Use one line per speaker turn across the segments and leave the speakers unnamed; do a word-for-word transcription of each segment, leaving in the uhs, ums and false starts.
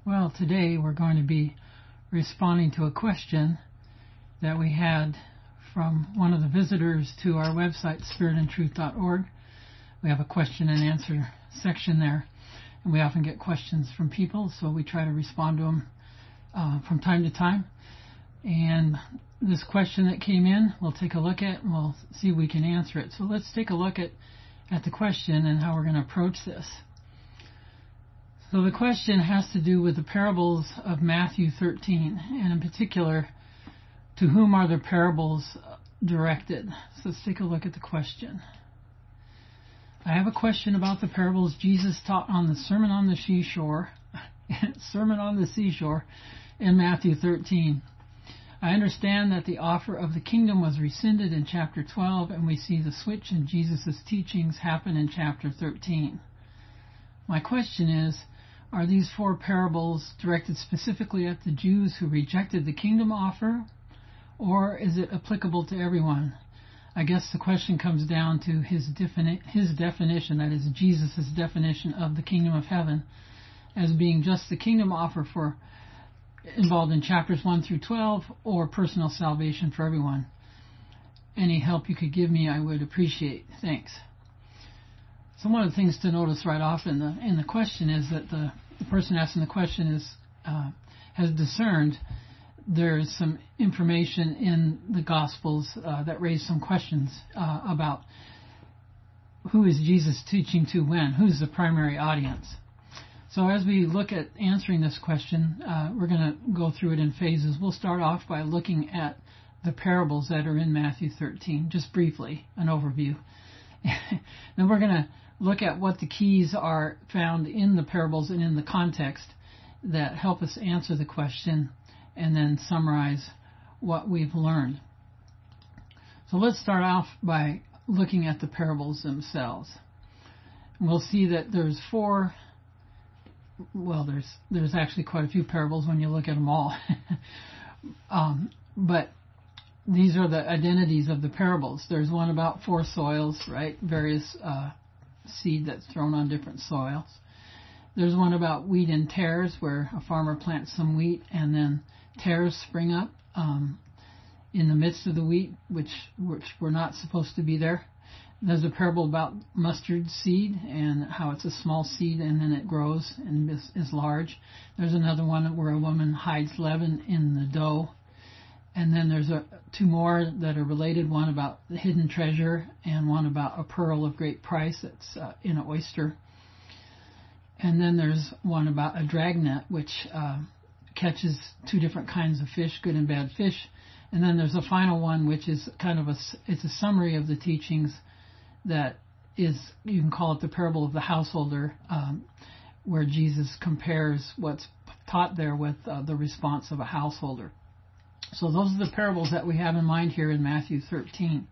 Well, today we're going to be responding to a question that we had from one of the visitors to our website, spirit and truth dot org. We have a question and answer section there, and we often get questions from people, so we try to respond to them uh, from time to time. And this question that came in, we'll take a look at, and we'll see if we can answer it. So let's take a look at, at the question and how we're going to approach this. So the question has to do with the parables of Matthew thirteen, and in particular, to whom are the parables directed? So let's take a look at the question. I have a question about the parables Jesus taught on the Sermon on the Seashore, Sermon on the Seashore in Matthew thirteen. I understand that the offer of the kingdom was rescinded in chapter twelve, and we see the switch in Jesus' teachings happen in chapter thirteen. My question is, are these four parables directed specifically at the Jews who rejected the kingdom offer, or is it applicable to everyone? I guess the question comes down to his, defini- his definition, that is Jesus' definition of the kingdom of heaven, as being just the kingdom offer for involved in chapters one through twelve, or personal salvation for everyone. Any help you could give me, I would appreciate. Thanks. So one of the things to notice right off in the in the question is that the, the person asking the question is uh, has discerned there's some information in the Gospels uh, that raise some questions uh, about who is Jesus teaching to when, who's the primary audience. So as we look at answering this question, uh, we're going to go through it in phases. We'll start off by looking at the parables that are in Matthew thirteen, just briefly, an overview. Then we're going to look at what the keys are found in the parables and in the context that help us answer the question, and then summarize what we've learned. So let's start off by looking at the parables themselves. We'll see that there's four, well, there's there's actually quite a few parables when you look at them all. um, but these are the identities of the parables. There's one about four soils, right? Various uh, seed that's thrown on different soils. There's one about wheat and tares, where a farmer plants some wheat and then tares spring up um, in the midst of the wheat, which which were not supposed to be there. There's a parable about mustard seed and how it's a small seed and then it grows and is, is large. There's another one where a woman hides leaven in the dough. And then there's a, two more that are related, one about the hidden treasure and one about a pearl of great price that's uh, in an oyster. And then there's one about a dragnet, which uh, catches two different kinds of fish, good and bad fish. And then there's a final one, which is kind of a, it's a summary of the teachings that is, you can call it the parable of the householder, um, where Jesus compares what's taught there with uh, the response of a householder. So those are the parables that we have in mind here in Matthew thirteen.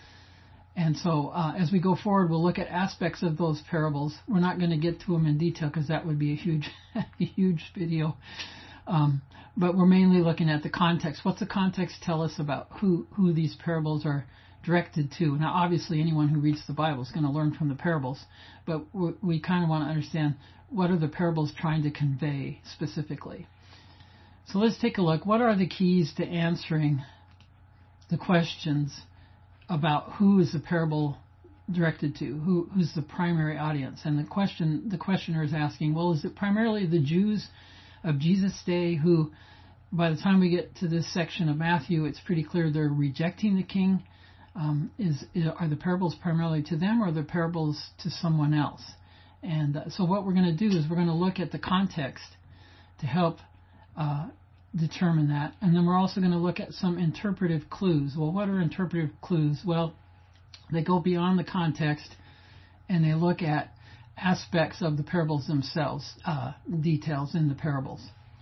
And so uh, as we go forward, we'll look at aspects of those parables. We're not going to get to them in detail because that would be a huge, a huge video. Um, but we're mainly looking at the context. What's the context tell us about who, who these parables are directed to? Now, obviously, anyone who reads the Bible is going to learn from the parables, but we, we kind of want to understand what are the parables trying to convey specifically. So let's take a look. What are the keys to answering the questions about who is the parable directed to? Who, who's the primary audience? And the question, the questioner is asking, well, is it primarily the Jews of Jesus' day who, by the time we get to this section of Matthew, it's pretty clear they're rejecting the king? Um, is, is are the parables primarily to them, or are the parables to someone else? And uh, so what we're going to do is we're going to look at the context to help uh, determine that. And then we're also going to look at some interpretive clues. Well, what are interpretive clues? Well, they go beyond the context and they look at aspects of the parables themselves, uh, details in the parables.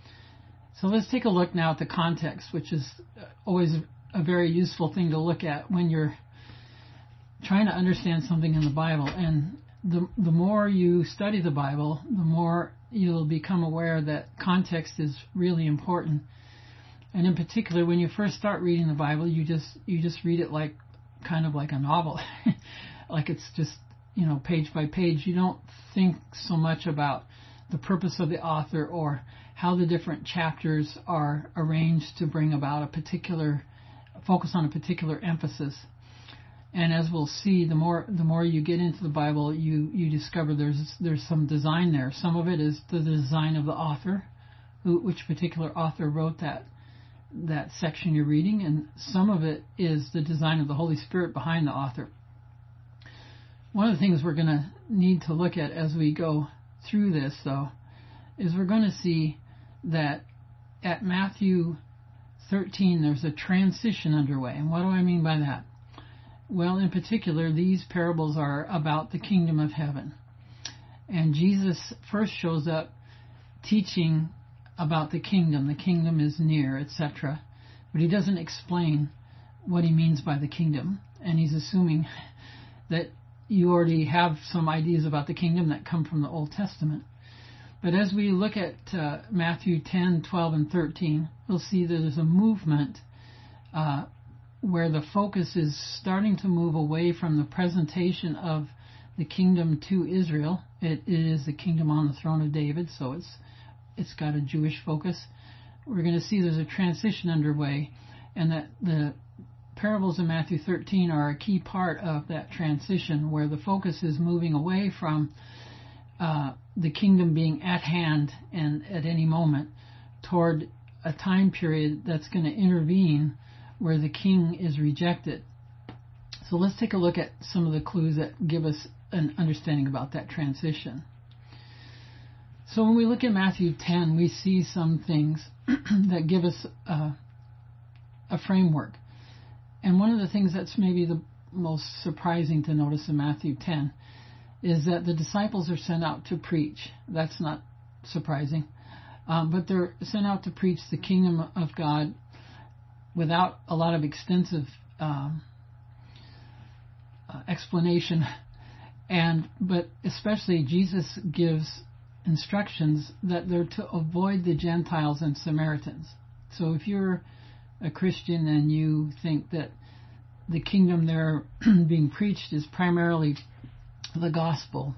So let's take a look now at the context, which is always a very useful thing to look at when you're trying to understand something in the Bible. And the the more you study the Bible, the more you'll become aware that context is really important. And in particular, when you first start reading the Bible, you just you just read it like kind of like a novel, like it's just, you know, page by page. You don't think so much about the purpose of the author or how the different chapters are arranged to bring about a particular focus on a particular emphasis. And as we'll see, the more the more you get into the Bible, you, you discover there's there's some design there. Some of it is the design of the author, who, which particular author wrote that that section you're reading, and some of it is the design of the Holy Spirit behind the author. One of the things we're going to need to look at as we go through this, though, is we're going to see that at Matthew thirteen there's a transition underway. And what do I mean by that? Well, in particular, these parables are about the kingdom of heaven. And Jesus first shows up teaching about the kingdom. The kingdom is near, et cetera. But he doesn't explain what he means by the kingdom. And he's assuming that you already have some ideas about the kingdom that come from the Old Testament. But as we look at uh, Matthew ten, twelve, and thirteen, we'll see that there's a movement uh, where the focus is starting to move away from the presentation of the kingdom to Israel. It, it is the kingdom on the throne of David, so it's it's got a Jewish focus. We're going to see there's a transition underway, and that the parables in Matthew thirteen are a key part of that transition, where the focus is moving away from uh, the kingdom being at hand and at any moment toward a time period that's going to intervene where the king is rejected. So let's take a look at some of the clues that give us an understanding about that transition. So when we look at Matthew ten, we see some things that give us uh, a framework. And one of the things that's maybe the most surprising to notice in Matthew ten is that the disciples are sent out to preach. That's not surprising. Um, but they're sent out to preach the kingdom of God without a lot of extensive um, uh, explanation. And but especially Jesus gives instructions that they're to avoid the Gentiles and Samaritans. So if you're a Christian and you think that the kingdom there being preached is primarily the gospel,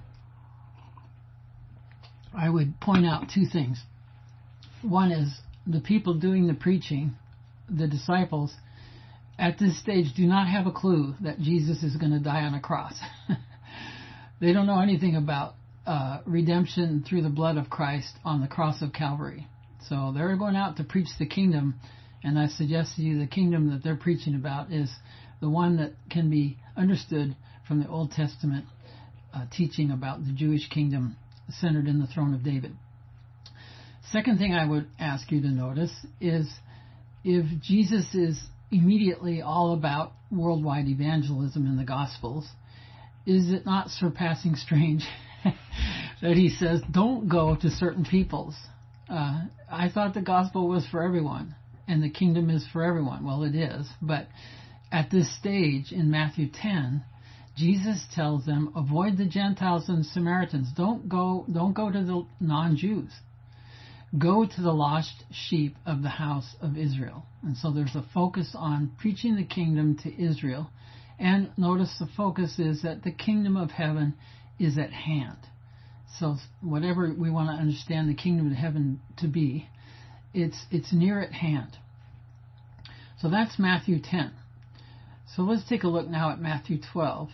I would point out two things. One is the people doing the preaching, the disciples, at this stage do not have a clue that Jesus is going to die on a cross. They don't know anything about uh, redemption through the blood of Christ on the cross of Calvary. So they're going out to preach the kingdom, and I suggest to you the kingdom that they're preaching about is the one that can be understood from the Old Testament uh, teaching about the Jewish kingdom centered in the throne of David. Second thing I would ask you to notice is if Jesus is immediately all about worldwide evangelism in the Gospels, is it not surpassing strange that he says, don't go to certain peoples? Uh, I thought the gospel was for everyone, and the kingdom is for everyone. Well, it is, but at this stage in Matthew ten, Jesus tells them, avoid the Gentiles and Samaritans. Don't go, don't go to the non-Jews. Go to the lost sheep of the house of Israel. And so there's a focus on preaching the kingdom to Israel. And notice the focus is that the kingdom of heaven is at hand. So whatever we want to understand the kingdom of heaven to be, it's it's near at hand. So that's Matthew ten. So let's take a look now at Matthew twelve.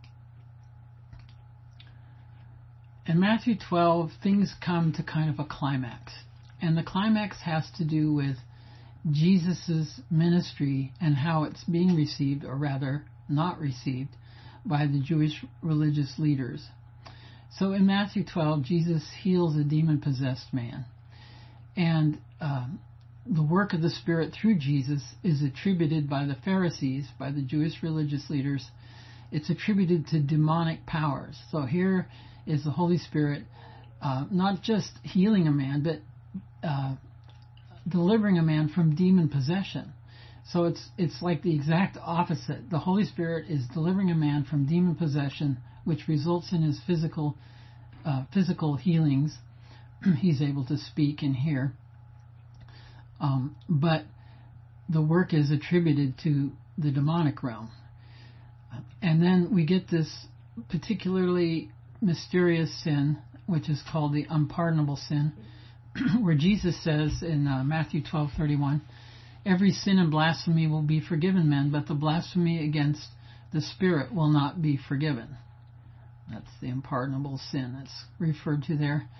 In Matthew twelve, things come to kind of a climax. And the climax has to do with Jesus' ministry and how it's being received, or rather not received, by the Jewish religious leaders. So in Matthew twelve, Jesus heals a demon-possessed man. And um, the work of the Spirit through Jesus is attributed by the Pharisees, by the Jewish religious leaders. It's attributed to demonic powers. So here is the Holy Spirit uh, not just healing a man, but uh, delivering a man from demon possession. So it's it's like the exact opposite. The Holy Spirit is delivering a man from demon possession, which results in his physical uh, physical healings. He's able to speak and hear. Um, but the work is attributed to the demonic realm. And then we get this particularly mysterious sin, which is called the unpardonable sin, where Jesus says in uh, Matthew twelve thirty-one, every sin and blasphemy will be forgiven men, but the blasphemy against the Spirit will not be forgiven. That's the unpardonable sin that's referred to there.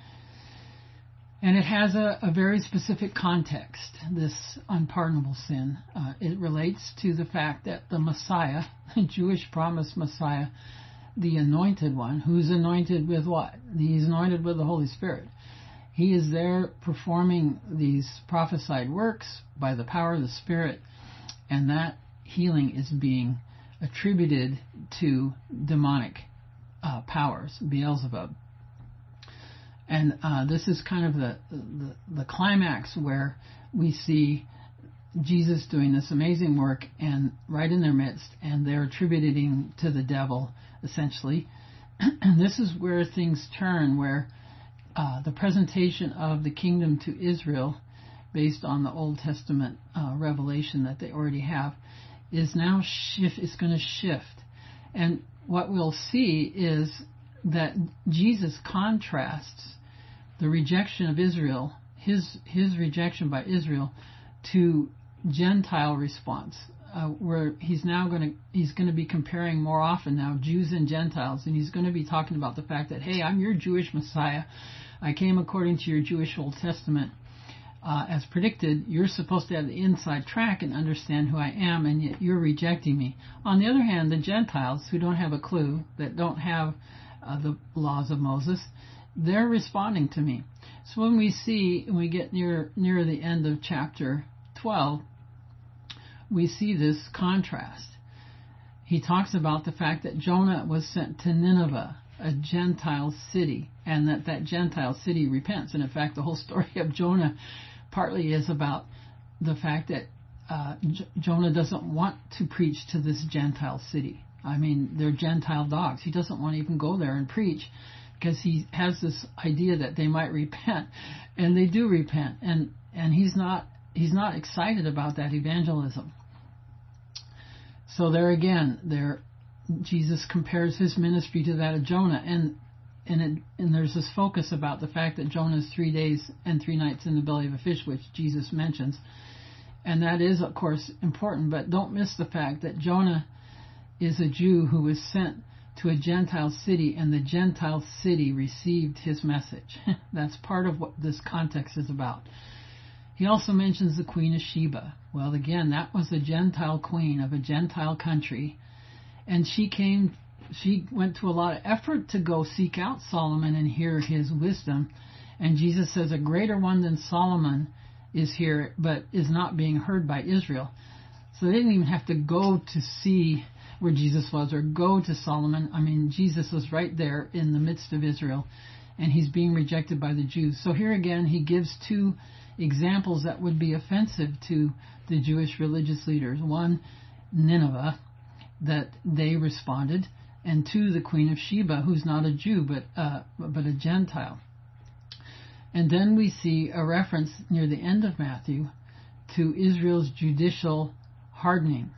And it has a, a very specific context, this unpardonable sin. Uh, it relates to the fact that the Messiah, the Jewish promised Messiah, the anointed one, who's anointed with what? He's anointed with the Holy Spirit. He is there performing these prophesied works by the power of the Spirit, and that healing is being attributed to demonic uh, powers, Beelzebub. And uh, this is kind of the, the the climax where we see Jesus doing this amazing work and right in their midst, and they're attributing to the devil, essentially. And this is where things turn, where uh, the presentation of the kingdom to Israel, based on the Old Testament uh, revelation that they already have, is now shift. It's going to shift. And what we'll see is that Jesus contrasts the rejection of Israel, his his rejection by Israel, to Gentile response, uh, where he's now going to he's going to be comparing more often now Jews and Gentiles, and he's going to be talking about the fact that, hey, I'm your Jewish Messiah. I came according to your Jewish Old Testament. Uh, as predicted, you're supposed to have the inside track and understand who I am, and yet you're rejecting me. On the other hand, the Gentiles, who don't have a clue, that don't have uh, the laws of Moses, they're responding to me. So when we see, when we get near near the end of chapter twelve, we see this contrast. He talks about the fact that Jonah was sent to Nineveh, a Gentile city, and that that Gentile city repents. And in fact, the whole story of Jonah partly is about the fact that uh, J- Jonah doesn't want to preach to this Gentile city. I mean, they're Gentile dogs. He doesn't want to even go there and preach, because he has this idea that they might repent, and they do repent, and and he's not he's not excited about that evangelism. So there again, there Jesus compares his ministry to that of Jonah, and and it, and there's this focus about the fact that Jonah is three days and three nights in the belly of a fish, which Jesus mentions, and that is of course important. But don't miss the fact that Jonah is a Jew who was sent to a Gentile city, and the Gentile city received his message. That's part of what this context is about. He also mentions the Queen of Sheba. Well, again, that was a Gentile queen of a Gentile country, and she came, she went to a lot of effort to go seek out Solomon and hear his wisdom. And Jesus says a greater one than Solomon is here, but is not being heard by Israel. So they didn't even have to go to see where Jesus was or go to Solomon. I mean, Jesus was right there in the midst of Israel, and he's being rejected by the Jews. So here again, he gives two examples that would be offensive to the Jewish religious leaders. One, Nineveh, that they responded, and two, the Queen of Sheba, who's not a Jew, but uh, but a Gentile. And then we see a reference near the end of Matthew to Israel's judicial hardening.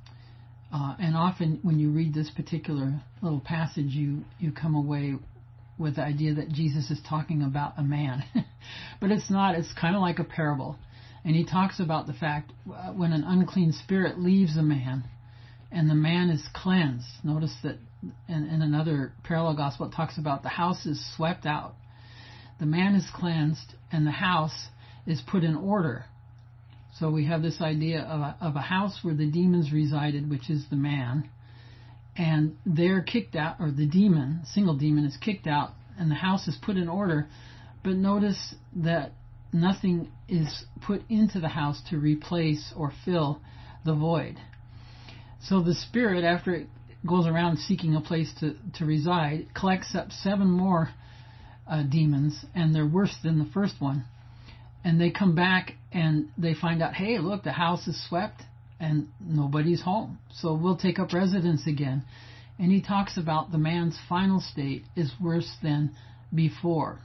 Uh, and often when you read this particular little passage, you, you come away with the idea that Jesus is talking about a man. But it's not. It's kind of like a parable. And he talks about the fact uh, when an unclean spirit leaves a man and the man is cleansed. Notice that in, in another parallel gospel, it talks about the house is swept out. The man is cleansed and the house is put in order. So we have this idea of a, of a house where the demons resided, which is the man, and they're kicked out, or the demon, single demon, is kicked out, and the house is put in order. But notice that nothing is put into the house to replace or fill the void. So the spirit, after it goes around seeking a place to, to reside, collects up seven more uh, demons, and they're worse than the first one. And they come back and they find out, hey, look, the house is swept and nobody's home. So we'll take up residence again. And he talks about the man's final state is worse than before.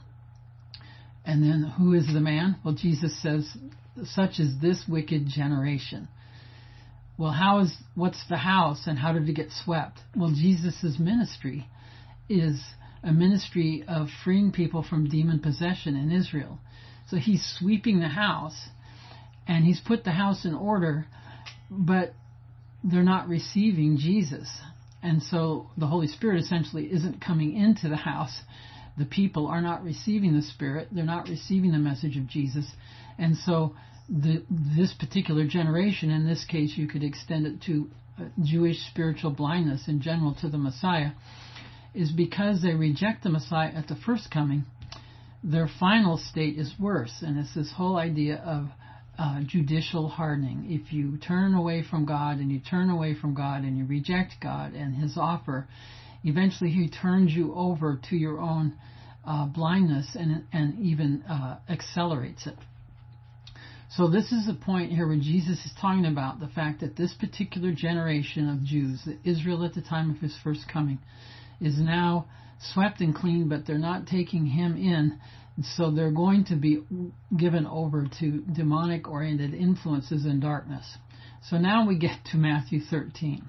And then who is the man? Well, Jesus says, such is this wicked generation. Well, how is, what's the house and how did it get swept? Well, Jesus' ministry is a ministry of freeing people from demon possession in Israel. So he's sweeping the house, and he's put the house in order, but they're not receiving Jesus. And so the Holy Spirit essentially isn't coming into the house. The people are not receiving the Spirit. They're not receiving the message of Jesus. And so the, this particular generation, in this case you could extend it to Jewish spiritual blindness in general to the Messiah, is because they reject the Messiah at the first coming, their final state is worse. And it's this whole idea of uh, judicial hardening. If you turn away from God and you turn away from God and you reject God and His offer, eventually He turns you over to your own uh, blindness and, and even uh, accelerates it. So this is the point here where Jesus is talking about the fact that this particular generation of Jews, Israel at the time of His first coming, is now swept and clean, but they're not taking Him in. So they're going to be given over to demonic-oriented influences and darkness. So now we get to Matthew thirteen.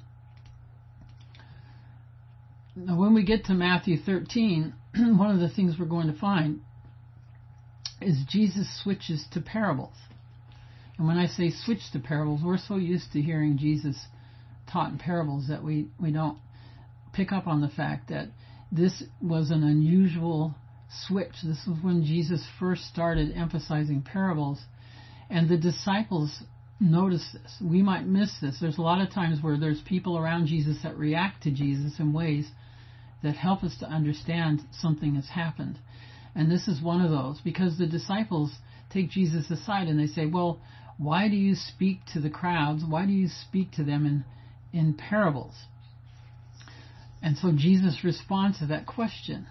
Now when we get to Matthew thirteen, one of the things we're going to find is Jesus switches to parables. And when I say switch to parables, we're so used to hearing Jesus taught in parables that we, we don't pick up on the fact that this was an unusual switch. This was when Jesus first started emphasizing parables, and the disciples noticed this. We might miss this. There's a lot of times where there's people around Jesus that react to Jesus in ways that help us to understand something has happened. And this is one of those, because the disciples take Jesus aside and they say, well, why do you speak to the crowds? Why do you speak to them in, in parables? And so Jesus responds to that question.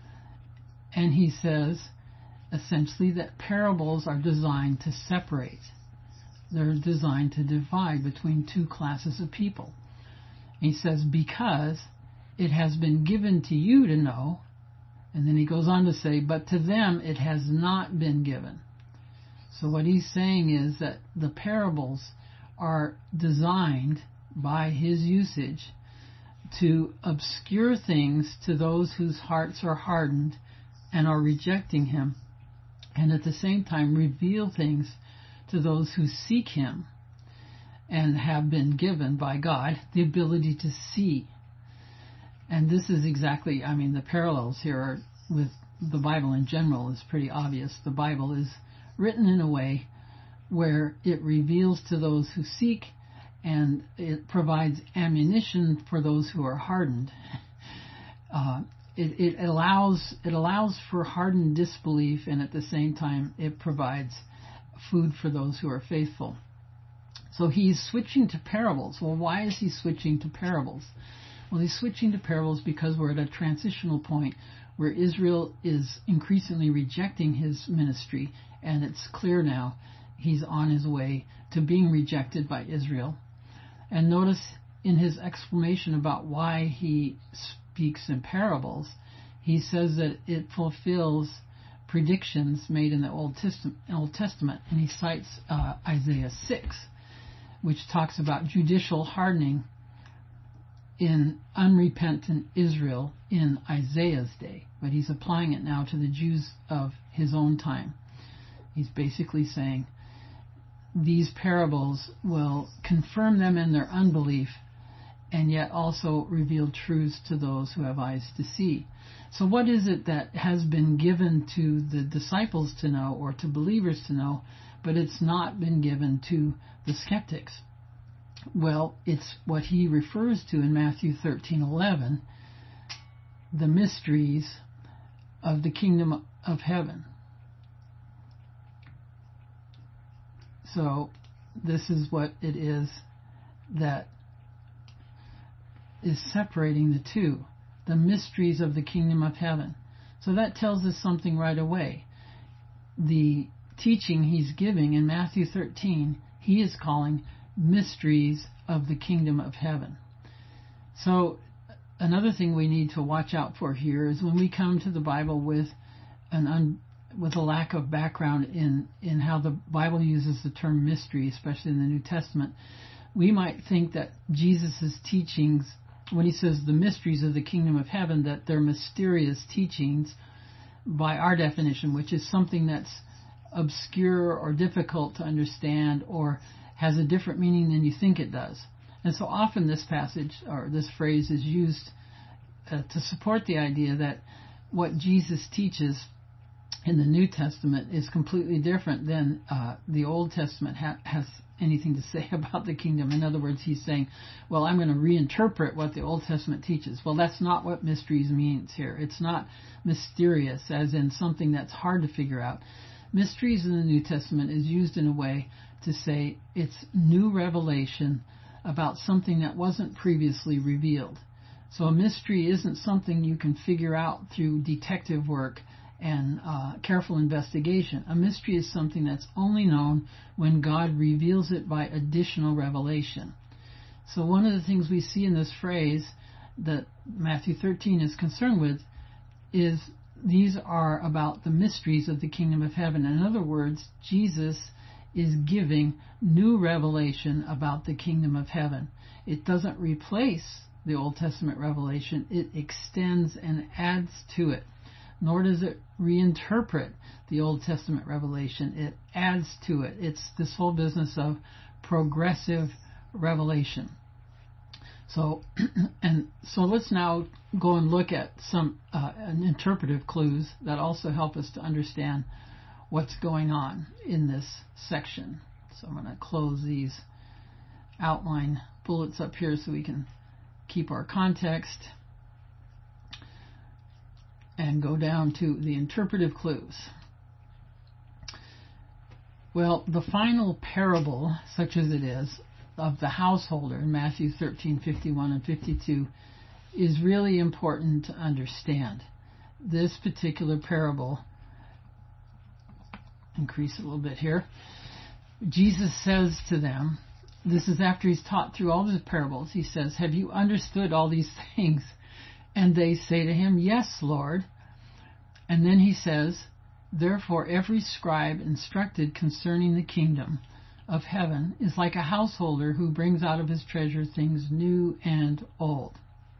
And he says, essentially, that parables are designed to separate. They're designed to divide between two classes of people. And he says, because it has been given to you to know, and then he goes on to say, but to them it has not been given. So what he's saying is that the parables are designed by his usage to obscure things to those whose hearts are hardened and are rejecting him, and at the same time reveal things to those who seek him and have been given by God the ability to see. And this is exactly, I mean, the parallels here are with the Bible in general is pretty obvious. The Bible is written in a way where it reveals to those who seek, and it provides ammunition for those who are hardened. Uh, it, it allows it allows for hardened disbelief, and at the same time it provides food for those who are faithful. So he's switching to parables. Well, why is he switching to parables? Well, he's switching to parables because we're at a transitional point where Israel is increasingly rejecting his ministry, and it's clear now he's on his way to being rejected by Israel. And notice in his explanation about why he speaks in parables, he says that it fulfills predictions made in the Old Testament, Old Testament and he cites uh, Isaiah six, which talks about judicial hardening in unrepentant Israel in Isaiah's day, but he's applying it now to the Jews of his own time. He's basically saying these parables will confirm them in their unbelief and yet also reveal truths to those who have eyes to see. So what is it that has been given to the disciples to know or to believers to know, but it's not been given to the skeptics? Well, it's what he refers to in Matthew thirteen eleven, the mysteries of the kingdom of heaven. So this is what it is that is separating the two, the mysteries of the kingdom of heaven. So that tells us something right away. The teaching he's giving in Matthew thirteen, he is calling mysteries of the kingdom of heaven. So another thing we need to watch out for here is when we come to the Bible with an un, with a lack of background in, in how the Bible uses the term mystery, especially in the New Testament, we might think that Jesus' teachings when he says the mysteries of the kingdom of heaven, that they're mysterious teachings by our definition, which is something that's obscure or difficult to understand or has a different meaning than you think it does. And so often this passage or this phrase is used uh, to support the idea that what Jesus teaches in the New Testament is completely different than uh, the Old Testament ha- has anything to say about the kingdom. In other words, he's saying, well, I'm going to reinterpret what the Old Testament teaches. Well, that's not what mysteries means here. It's not mysterious as in something that's hard to figure out. Mysteries in the New Testament is used in a way to say it's new revelation about something that wasn't previously revealed. So a mystery isn't something you can figure out through detective work and uh, careful investigation. A mystery is something that's only known when God reveals it by additional revelation. So one of the things we see in this phrase that Matthew thirteen is concerned with is these are about the mysteries of the kingdom of heaven. In other words, Jesus is giving new revelation about the kingdom of heaven. It doesn't replace the Old Testament revelation. It extends and adds to it. Nor does it reinterpret the Old Testament revelation. It adds to it. It's this whole business of progressive revelation. So, and so let's now go and look at some uh, interpretive clues that also help us to understand what's going on in this section. So I'm going to close these outline bullets up here so we can keep our context and go down to the interpretive clues. Well, the final parable, such as it is, of the householder in Matthew thirteen, fifty-one and fifty-two is really important to understand. This particular parable, increase it a little bit here, Jesus says to them, this is after he's taught through all his parables, he says, have you understood all these things? And they say to him, yes, Lord. And then he says, therefore every scribe instructed concerning the kingdom of heaven is like a householder who brings out of his treasure things new and old.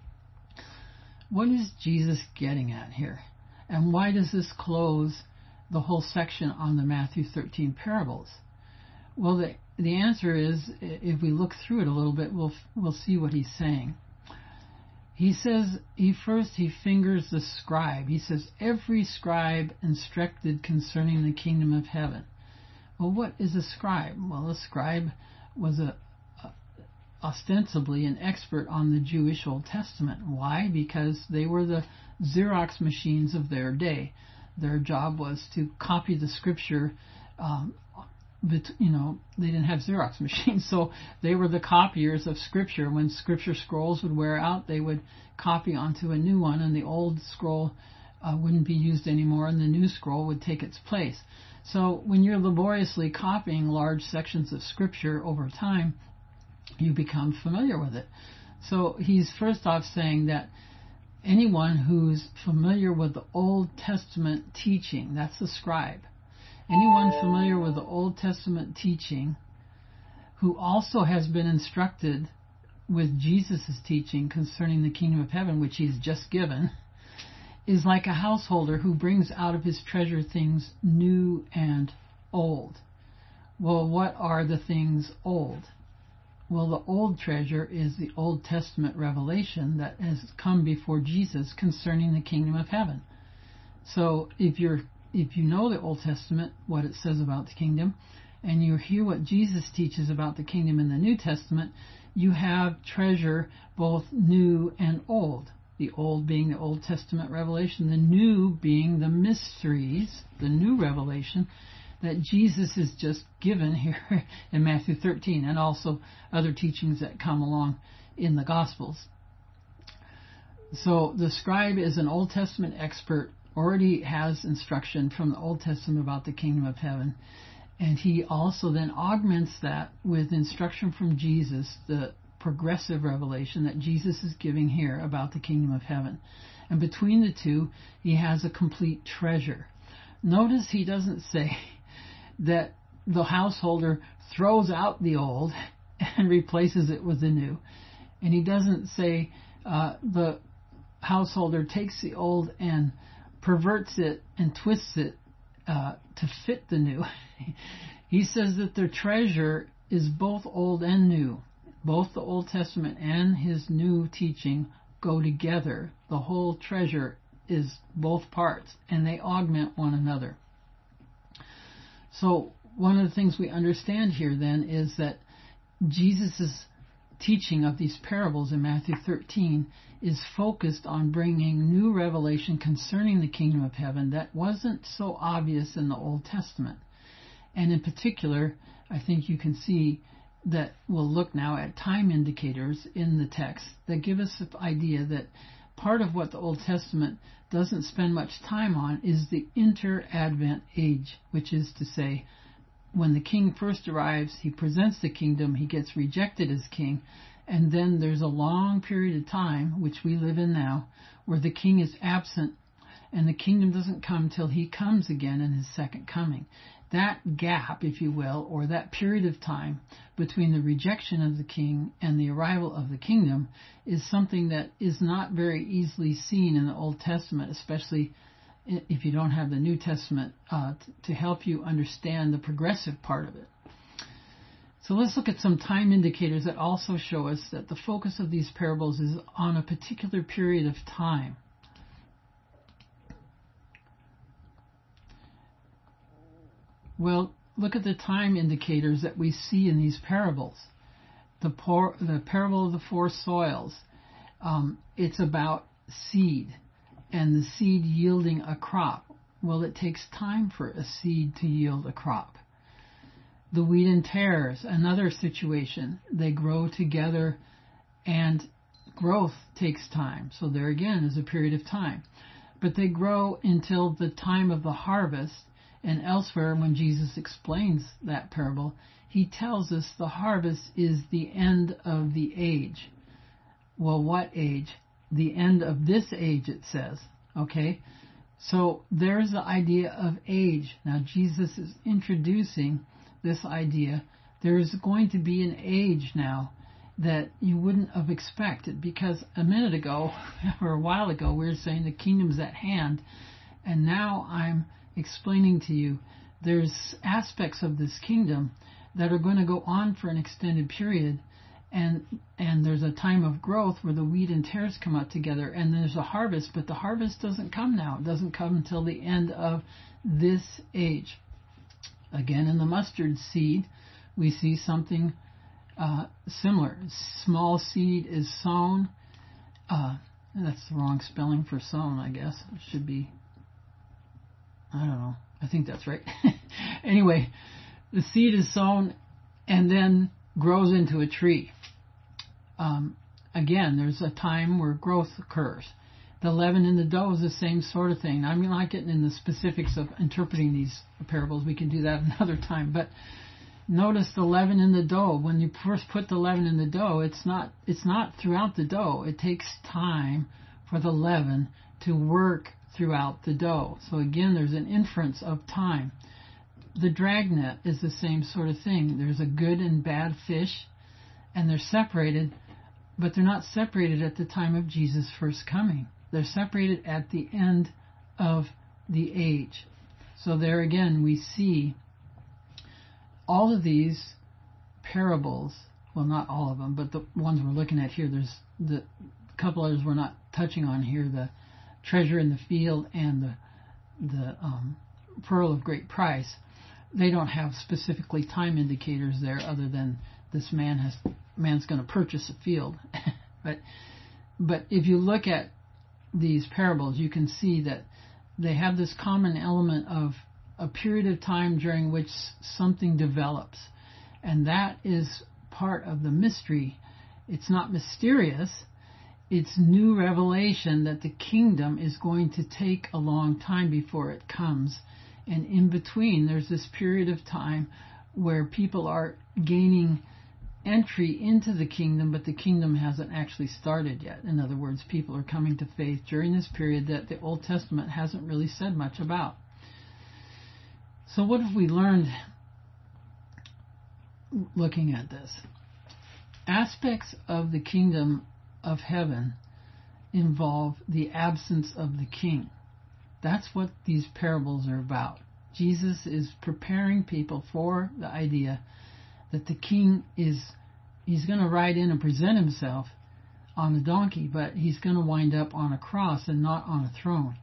What is Jesus getting at here? And why does this close the whole section on the Matthew thirteen parables? Well, the, the answer is, if we look through it a little bit, we'll we'll see what he's saying. He says, he first he fingers the scribe. He says, every scribe instructed concerning the kingdom of heaven. Well, what is a scribe? Well, a scribe was a, a ostensibly an expert on the Jewish Old Testament. Why? Because they were the Xerox machines of their day. Their job was to copy the scripture. Um, but, you know, they didn't have Xerox machines, so they were the copiers of scripture. When scripture scrolls would wear out, they would copy onto a new one, and the old scroll uh, wouldn't be used anymore, and the new scroll would take its place. So when you're laboriously copying large sections of scripture over time, you become familiar with it. So he's first off saying that anyone who's familiar with the Old Testament teaching, that's a scribe. Anyone familiar with the Old Testament teaching who also has been instructed with Jesus' teaching concerning the kingdom of heaven, which he's just given, is like a householder who brings out of his treasure things new and old. Well, what are the things old? Well, the old treasure is the Old Testament revelation that has come before Jesus concerning the kingdom of heaven. So if you're if you know the Old Testament, what it says about the kingdom, and you hear what Jesus teaches about the kingdom in the New Testament, you have treasure both new and old. The old being the Old Testament revelation, the new being the mysteries, the new revelation that Jesus is just given here in Matthew thirteen, and also other teachings that come along in the Gospels. So the scribe is an Old Testament expert, already has instruction from the Old Testament about the kingdom of heaven, and he also then augments that with instruction from Jesus, the progressive revelation that Jesus is giving here about the kingdom of heaven. And between the two, he has a complete treasure. Notice he doesn't say that the householder throws out the old and replaces it with the new. And he doesn't say uh, the householder takes the old and perverts it and twists it uh, to fit the new. He says that their treasure is both old and new. Both the Old Testament and his new teaching go together. The whole treasure is both parts, and they augment one another. So one of the things we understand here then is that Jesus' teaching of these parables in Matthew thirteen is focused on bringing new revelation concerning the kingdom of heaven that wasn't so obvious in the Old Testament. And in particular, I think you can see that we'll look now at time indicators in the text that give us the idea that part of what the Old Testament doesn't spend much time on is the inter-advent age, which is to say, when the king first arrives, he presents the kingdom, he gets rejected as king, and then there's a long period of time, which we live in now, where the king is absent and the kingdom doesn't come till he comes again in his second coming. That gap, if you will, or that period of time between the rejection of the king and the arrival of the kingdom is something that is not very easily seen in the Old Testament, especially if you don't have the New Testament uh, t- to help you understand the progressive part of it. So let's look at some time indicators that also show us that the focus of these parables is on a particular period of time. Well, look at the time indicators that we see in these parables. The, por- the parable of the four soils, um, it's about seed and the seed yielding a crop. Well, it takes time for a seed to yield a crop. The wheat and tares, another situation. They grow together and growth takes time. So there again is a period of time. But they grow until the time of the harvest. And elsewhere, when Jesus explains that parable, he tells us the harvest is the end of the age. Well, what age? The end of this age, it says. Okay? So there's the idea of age. Now, Jesus is introducing this idea. There's going to be an age now that you wouldn't have expected, because a minute ago, or a while ago, we were saying the kingdom's at hand, and now I'm explaining to you there's aspects of this kingdom that are going to go on for an extended period, and and there's a time of growth where the wheat and tares come out together, and there's a harvest, but the harvest doesn't come now. It doesn't come until the end of this age. Again, in the mustard seed, we see something uh, similar. Small seed is sown. Uh, that's the wrong spelling for sown, I guess. It should be, I don't know. I think that's right. Anyway, the seed is sown and then grows into a tree. Um, again, there's a time where growth occurs. The leaven in the dough is the same sort of thing. I'm not getting in the specifics of interpreting these parables. We can do that another time. But notice the leaven in the dough. When you first put the leaven in the dough, it's not it's not throughout the dough. It takes time for the leaven to work throughout the dough. So again, there's an inference of time. The dragnet is the same sort of thing. There's a good and bad fish, and they're separated, but they're not separated at the time of Jesus' first coming. They're separated at the end of the age. So there again, we see all of these parables, well, not all of them, but the ones we're looking at here, there's the couple others we're not touching on here, the treasure in the field and the, the um, pearl of great price. They don't have specifically time indicators there other than this man has man's going to purchase a field. but but if you look at these parables, you can see that they have this common element of a period of time during which something develops. And that is part of the mystery. It's not mysterious. It's new revelation that the kingdom is going to take a long time before it comes. And in between, there's this period of time where people are gaining entry into the kingdom, but the kingdom hasn't actually started yet. In other words, people are coming to faith during this period that the Old Testament hasn't really said much about. So what have we learned looking at this? Aspects of the kingdom of heaven involve the absence of the king. That's what these parables are about. Jesus is preparing people for the idea that the king is, he's going to ride in and present himself on the donkey, but he's going to wind up on a cross and not on a throne.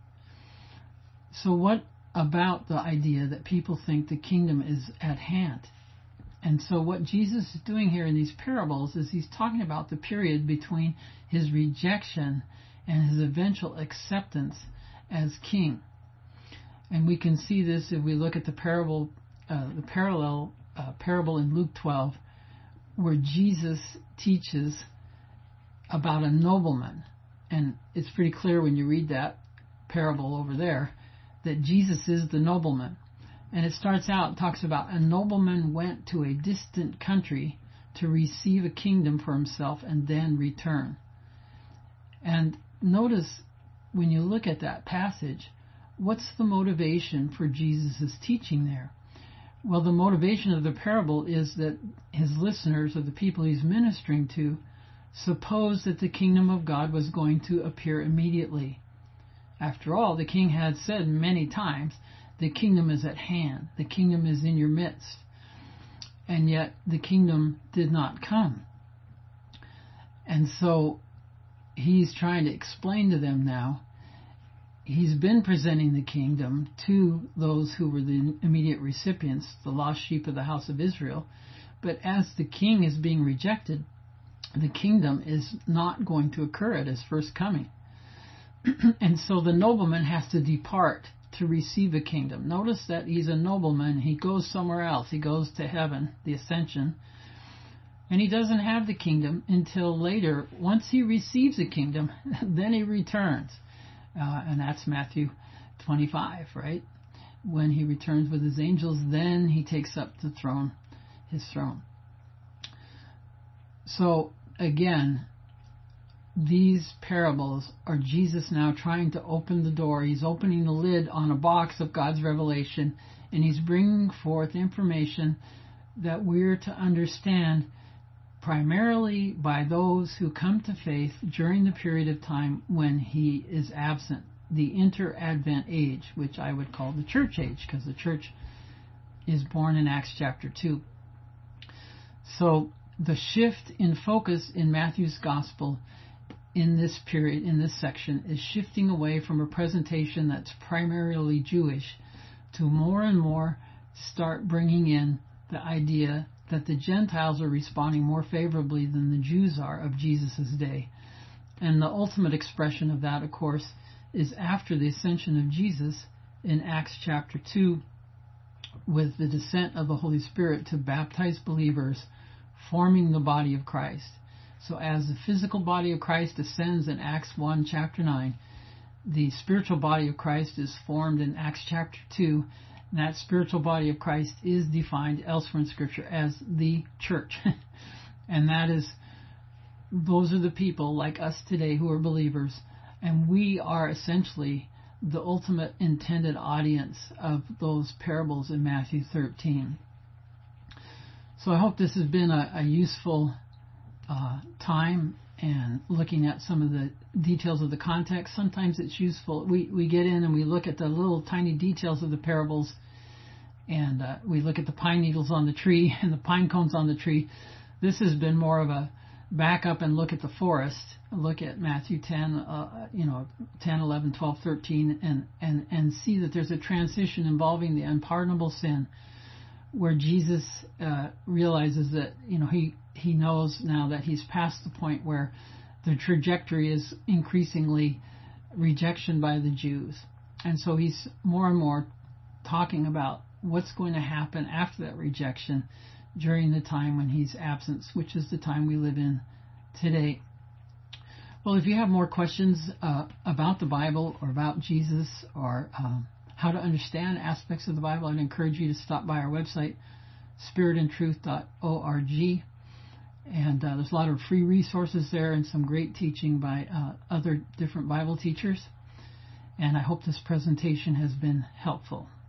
So what about the idea that people think the kingdom is at hand? And so what Jesus is doing here in these parables is he's talking about the period between his rejection and his eventual acceptance as king. And we can see this if we look at the parable, uh, the parallel uh, parable in Luke twelve, where Jesus teaches about a nobleman. And it's pretty clear when you read that parable over there that Jesus is the nobleman. And it starts out, talks about a nobleman went to a distant country to receive a kingdom for himself and then return. And notice when you look at that passage, what's the motivation for Jesus' teaching there? Well, the motivation of the parable is that his listeners, or the people he's ministering to, supposed that the kingdom of God was going to appear immediately. After all, the king had said many times, the kingdom is at hand, the kingdom is in your midst. And yet the kingdom did not come. And so he's trying to explain to them now, he's been presenting the kingdom to those who were the immediate recipients, the lost sheep of the house of Israel. But as the king is being rejected, the kingdom is not going to occur at his first coming. And so the nobleman has to depart to receive a kingdom. Notice that he's a nobleman. He goes somewhere else. He goes to heaven, the ascension. And he doesn't have the kingdom until later. Once he receives the kingdom, then he returns. Uh, and that's Matthew twenty-five, right? When he returns with his angels, then he takes up the throne, his throne. So, again, these parables are Jesus now trying to open the door. He's opening the lid on a box of God's revelation, and he's bringing forth information that we're to understand primarily by those who come to faith during the period of time when he is absent, the inter-advent age, which I would call the church age, because the church is born in Acts chapter two. So the shift in focus in Matthew's gospel in this period, in this section, is shifting away from a presentation that's primarily Jewish to more and more start bringing in the idea that the Gentiles are responding more favorably than the Jews are of Jesus' day. And the ultimate expression of that, of course, is after the ascension of Jesus in Acts chapter two, with the descent of the Holy Spirit to baptize believers, forming the body of Christ. So as the physical body of Christ ascends in Acts one, chapter nine, the spiritual body of Christ is formed in Acts chapter two. And that spiritual body of Christ is defined elsewhere in Scripture as the church. And that is, those are the people like us today who are believers. And we are essentially the ultimate intended audience of those parables in Matthew thirteen. So I hope this has been a, a useful uh, time and looking at some of the details of the context. Sometimes it's useful. We, we get in and we look at the little tiny details of the parables, and uh, we look at the pine needles on the tree and the pine cones on the tree. This has been more of a back up and look at the forest, look at Matthew ten, uh, you know, ten, eleven, twelve, thirteen, and, and, and see that there's a transition involving the unpardonable sin, where Jesus uh, realizes that, you know, he, he knows now that he's past the point where the trajectory is increasingly rejection by the Jews. And so he's more and more talking about what's going to happen after that rejection during the time when he's absent, which is the time we live in today. Well, if you have more questions uh, about the Bible or about Jesus or um, how to understand aspects of the Bible, I'd encourage you to stop by our website, spirit and truth dot org. And uh, there's a lot of free resources there and some great teaching by uh, other different Bible teachers. And I hope this presentation has been helpful.